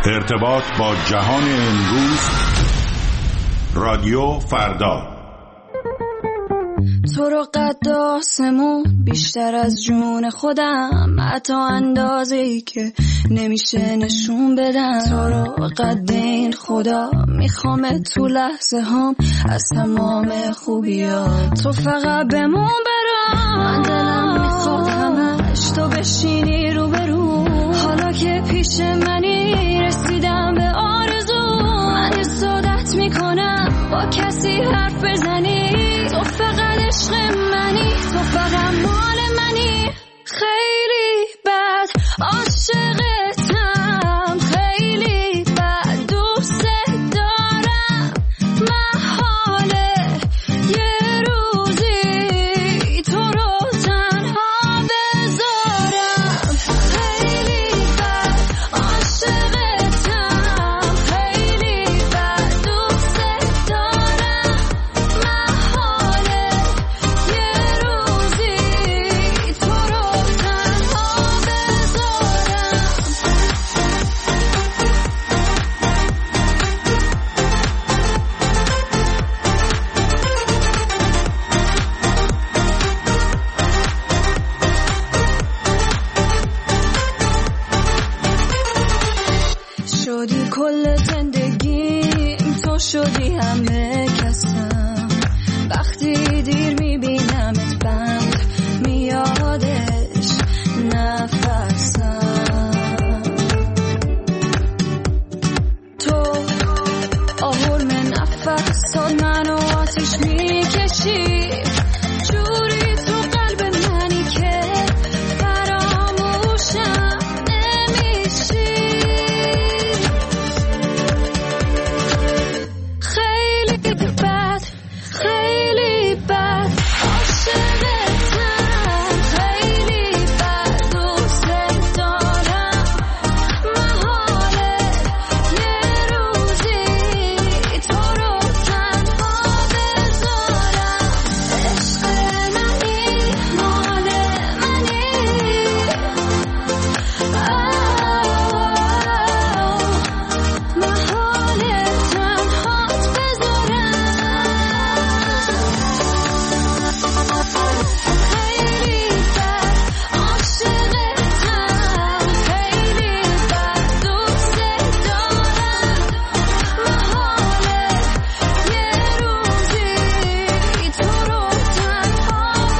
ارتباط با جهان امروز. رادیو فردا. تو رو قد آسمون بیشتر از جون خودم، حتی اندازه‌ای که نمیشه نشون بدم. تو رو قد این خدا میخوام تو لحظه هم از تمام خوبیات تو فقط بمون برام. من دلم میخواد همش تو بشینی رو برو، حالا که پیش منی رسیدم به آرزو. من حسادت میکنم با کسی حرف بزنی، تو فقط عشق منی، تو فقط مال منی. خیلی بد عاشقتم، خیلی بد دوست دارم. محاله یه روزی تو رو تنها بذارم. خیلی بد عاشقتم، خیلی بد دوست دارم. محاله یه روزی تو رو تنها بذارم. شدی کل زندگیم، تو شدی همه کسم. وقتی دیر میبینمت بند میادش نفسم. تو آهرم نفسات منو آتیش میکشی، جوری تو قلب منی که فراموشم نمیشی. خیلی بد، خیلی بد عاشقتم، خیلی بد دوست دارم. محاله یه روزی تو رو تنها بذارم. عشق منی، مال منی. محاله تنهات بذارم. خیلی بد عاشقتم، خیلی بد دوست دارم. محاله یه روزی تو رو تنها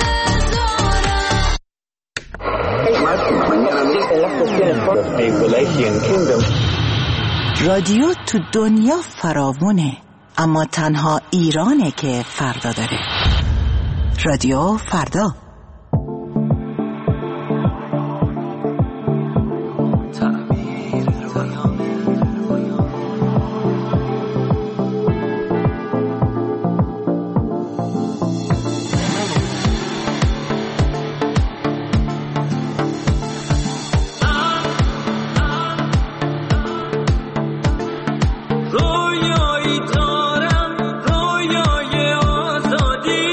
بذارم. رادیو تو دنیا فراوونه، اما تنها ایرانه که فردا داره. رادیو فردا. رویایی دارم، رویای آزادی.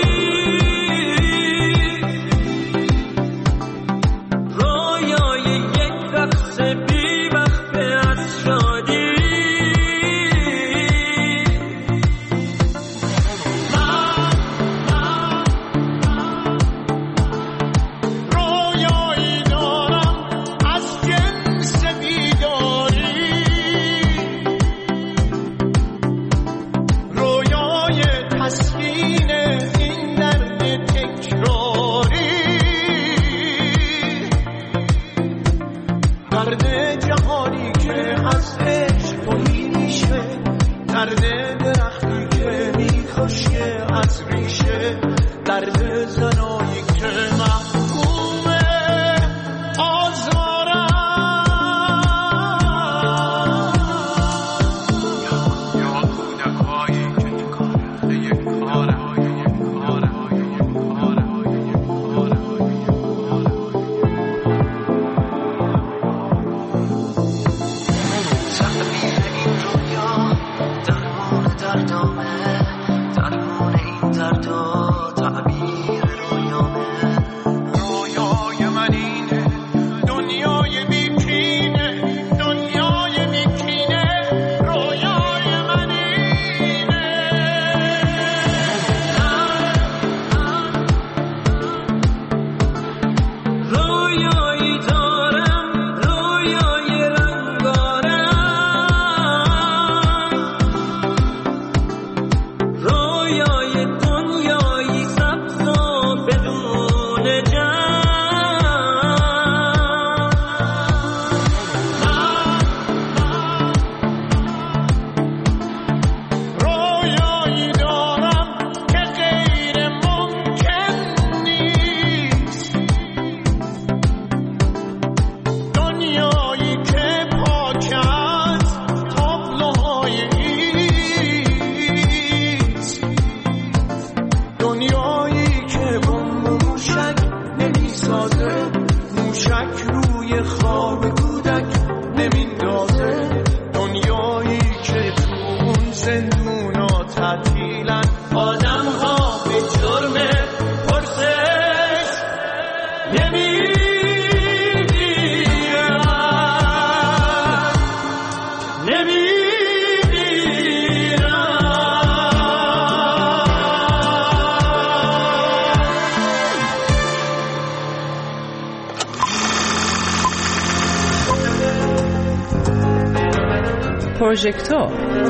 رویای یک رقص بی وقفه از شادی. رویایی دارم از جنس بیداری. رویای تسکین این درد تکراری. درد جهانی که از عشق توهی میشه، درد درختی که میخشکه از ریشه، درد زنایی که محکوم آزارن. یا کودکایی که این کاره یک کاره. تعبیر این رویا درمون دردامه، درمون این دردا پروژکتور.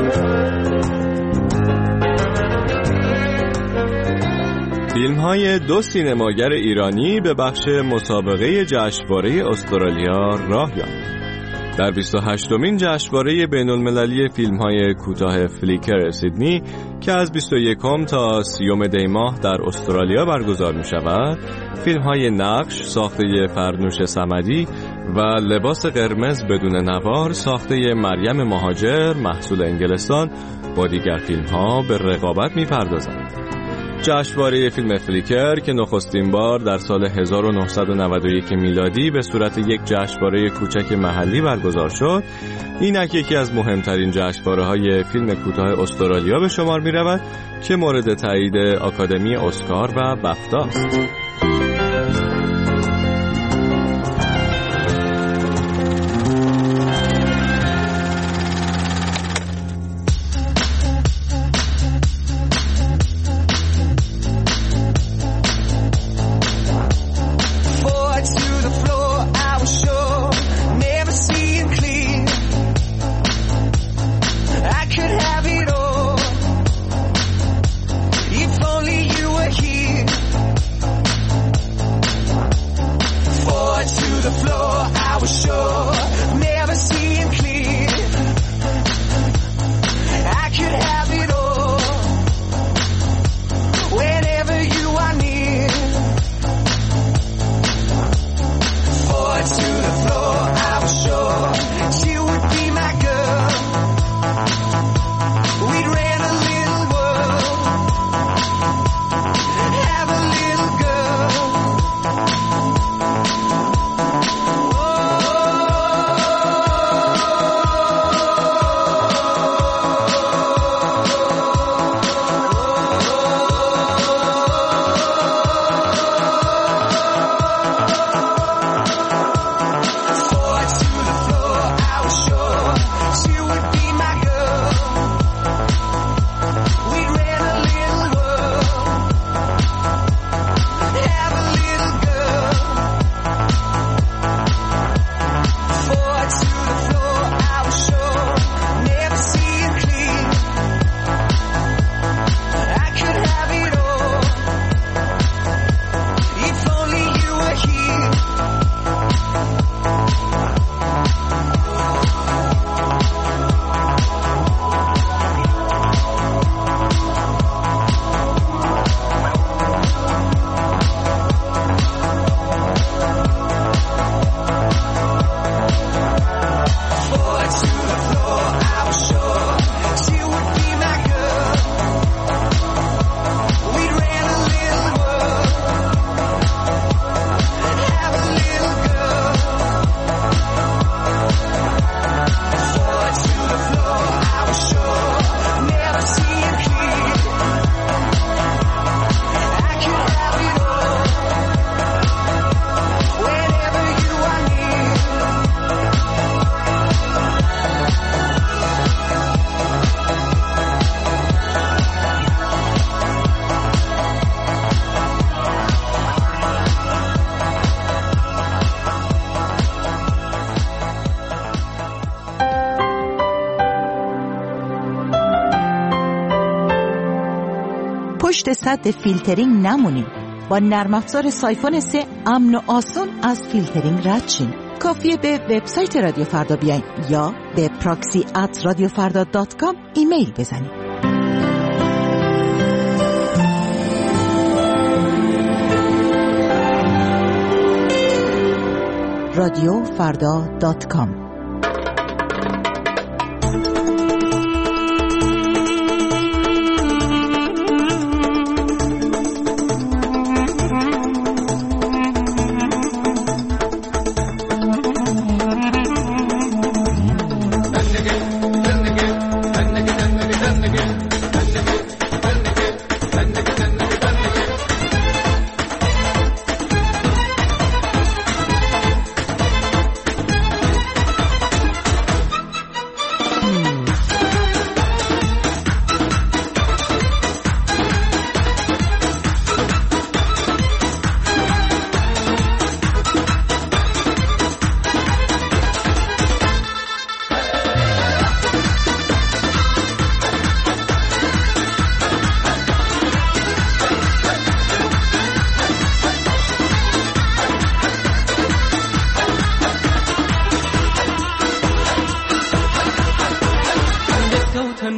فیلم‌های 2 سینماگر ایرانی به بخش مسابقه جشنواره استرالیا راه یافت. در 28مین جشنواره بین‌المللی فیلم‌های کوتاه فلیکر سیدنی که از 21 تا 30 دی ماه در استرالیا برگزار می‌شود، فیلم‌های نقش ساخته فرنوش صمدی و لباس قرمز بدون نوار ساخته مریم مهاجر محصول انگلستان با دیگر فیلم‌ها به رقابت می‌پردازند. جشنواره فیلم فلیکر که نخستین بار در سال 1991 میلادی به صورت یک جشنواره کوچک محلی برگزار شد، اینک یکی از مهمترین جشنواره‌های فیلم کوتاه استرالیا به شمار می‌رود که مورد تایید آکادمی اسکار و بفتا است. پشت سد فیلترینگ نمونید. با نرم افزار سایفون 3 امن و آسون از فیلترینگ رد شین. کافیه به وبسایت رادیو فردا بیاین یا به proxy@radiofarda.com ایمیل بزنید. radiofarda.com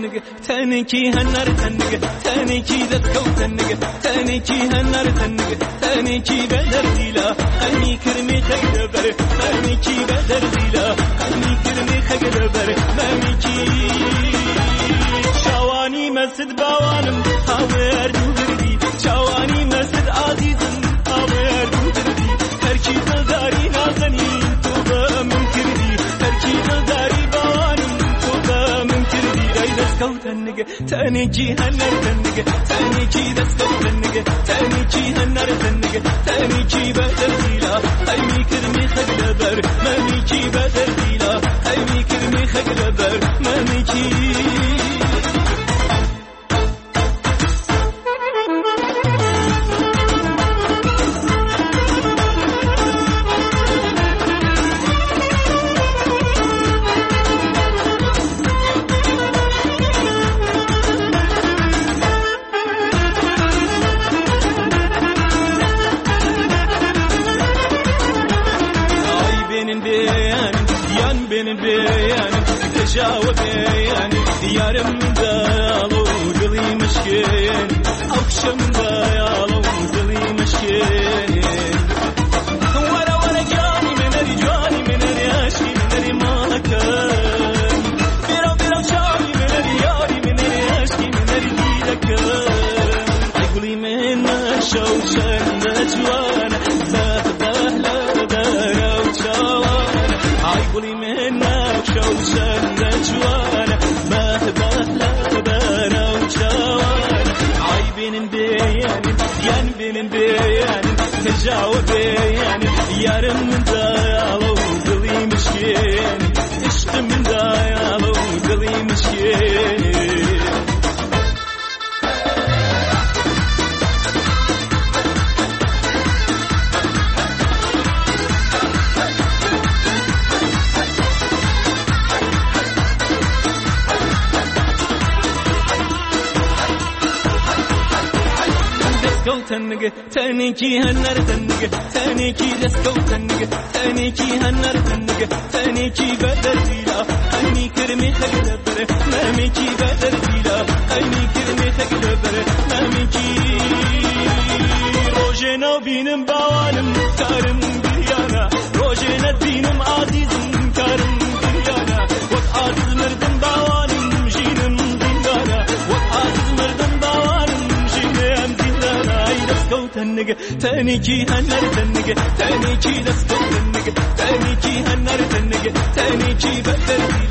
تنگه تنکی هنر تنگه تنکی دست کو تنگه تنکی هنر تنگه تنکی بدر دیلا همی کرمی خیل بره تنکی بدر دیلا همی کرمی خیل بره تنکی شوانی مسد باوانم هاور دوردی شوانی مسد عزیزم هاور دوردی هرکی دلداری نازنی تو با من کردی هرکی دلداری باوانم تو با من کردی ای دست کو تنگه تنکی هنر تنگه تنکی دست کو تنگه تنکی هنر تنگه تنکی بدر دیلا همی کرمی خیل بر ممیکی بدر دیلا همی کرمی خیل بر ممیکی benim beyanım tecavüz beyanım yarım dayalı dilim aşkın akşam dayalı dilim aşkın wara wara cani meneri aşkı meneri malakan bira şari meneri yari meneri aşkı meneri dilakan ay guli menna şavşan najwana zat dahla dara uçawana ay guli شوشن نجوانا ما تبهلا بنا وشوانا عيبين بياني ين بين بياني تجاوب بياني يارم من دايالو قلي مشكيني عشق من دايالو قلي مشكيني تنگه تنکی هنر تنگه تنکی دست کو تنگه تنکی هنر تنگه تنکی بدر دیلا همی کرمی خیل بره ممیکی بدر دیلا همی کرمی خیل بره ممیکی روزنا بینم باوانم کارم بیانا روزنا بینم عزیزم کارم بیانا وقت عزیز مردم باوانم جینم زندانا وقت عزیز مردم باوانم جینم زندانا تنگه تنکی هنر تنگه تنکی دست تنگه تنکی هنر تنگه تنکی بدر